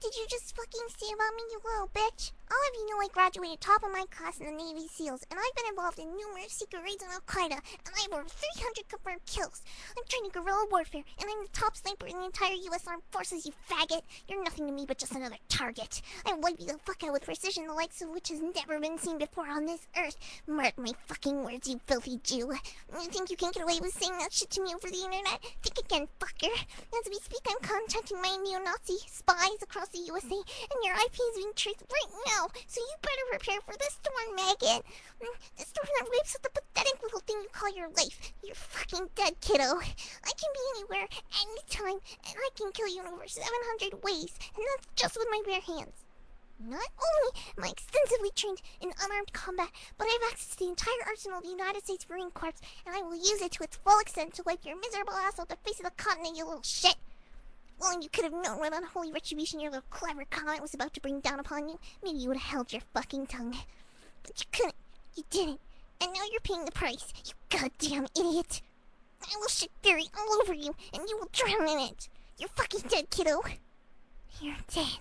did you just fucking say about me, you little bitch? All of you know I graduated top of my class in the Navy SEALs, and I've been involved in numerous secret raids on Al-Qaeda, and I have over 300 confirmed kills. I'm training guerrilla warfare, and I'm the top sniper in the entire U.S. Armed Forces, you faggot. You're nothing to me but just another target. I wipe you the fuck out with precision, the likes of which has never been seen before on this earth. Mark my fucking words, you filthy Jew. You think you can get away with saying that shit to me over the internet? Think again, fucker. As we speak, I'm contacting my neo-Nazi spies across the USA, and your IP is being traced right now, so you better prepare for the storm, Megan. The storm that rapes with the pathetic little thing you call your life. You're fucking dead, kiddo. I can be anywhere, anytime, and I can kill you in over 700 ways, and that's just with my bare hands. Not only am I extensively trained in unarmed combat, but I have access to the entire arsenal of the United States Marine Corps, and I will use it to its full extent to wipe your miserable ass off the face of the continent, you little shit. Well, you could have known what unholy retribution your little clever comment was about to bring down upon you. Maybe you would have held your fucking tongue. But you couldn't. You didn't. And now you're paying the price, you goddamn idiot. I will shit fury all over you, and you will drown in it. You're fucking dead, kiddo. You're dead.